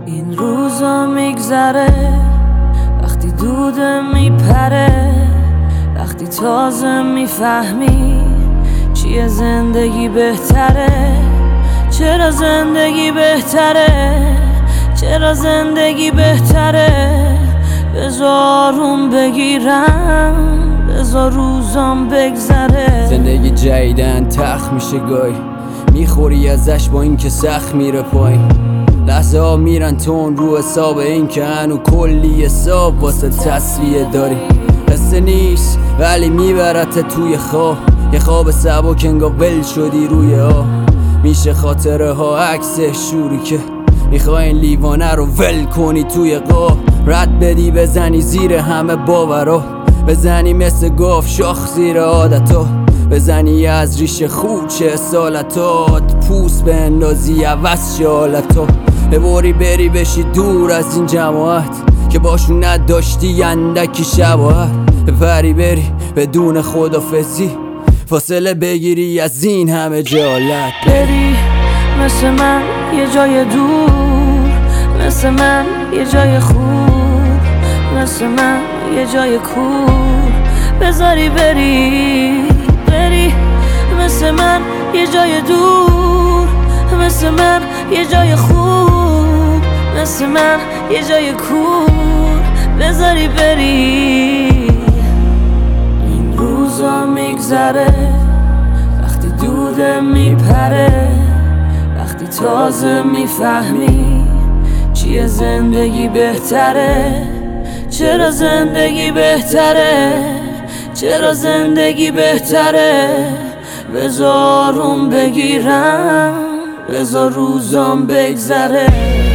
این روزا میگذره وقتی دوده میپره، وقتی تازه میفهمی چیه زندگی بهتره. چرا زندگی بهتره، چرا زندگی بهتره. بذار اون بگیرم، بذار روزام بگذره. زندگی جدیدن تخت میشه گاهی، میخوری ازش با این که سخت میره پایین. لحظه ها میرن تون رو حساب این که هنو کلی حساب واسه تصویه داری. قصه نیست ولی میبرت توی خواب، یه خواب سبک انگار ول شدی روی ها. میشه خاطره ها عکس شوری که میخوای این لیوانه رو ول کنی توی قاب. رد بدی بزنی زیر همه باورا، بزنی مثل گاف شاخ زیر عادتا، بزنی از ریش خوچه سالتات، پوست بندازی عوض شالتا. ببری بری بشی دور از این جماعت که باشون نداشتی اندکی شباهت. بپری بری بدون خدافزی، فاصله بگیری از این همه جالت. بری مثل من یه جای دور، مثل من یه جای خوب، مثل من یه جای کور. بذاری بری، بری مثل من یه جای دور، مثل من یه جای خوب، مثل من یه جای کور. بذاری بری. این روزا میگذره وقتی دوده میپره، وقتی تازه میفهمی چیه زندگی بهتره. چرا زندگی بهتره، چرا زندگی بهتره. بذار اون بگیرم، بذار روزام بگذره.